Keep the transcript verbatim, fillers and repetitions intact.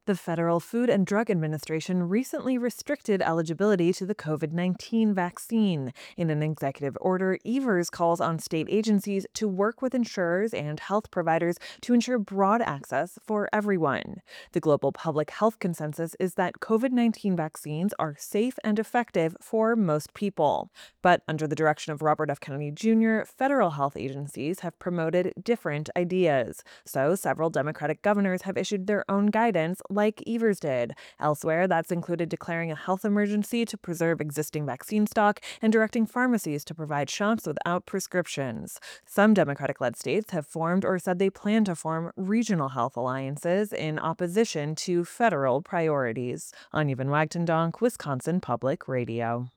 The Federal Food and Drug Administration recently restricted eligibility to the COVID nineteen vaccine. In an executive order, Evers calls on state agencies to work with insurers and health providers to ensure broad access for everyone. The global public health consensus is that COVID nineteen vaccines are safe and effective for most people. But under the direction of Robert F. Kennedy Junior, federal health agencies have promoted different ideas. So several Democratic governors have issued their own guidance, like Evers did. Elsewhere, that's included declaring a health emergency to preserve existing vaccine stock and directing pharmacies to provide shots without prescriptions. Some Democratic-led states have formed or said they plan to form regional health alliances in opposition to federal priorities. Anya Van Wagtendonk, Wisconsin Public Radio.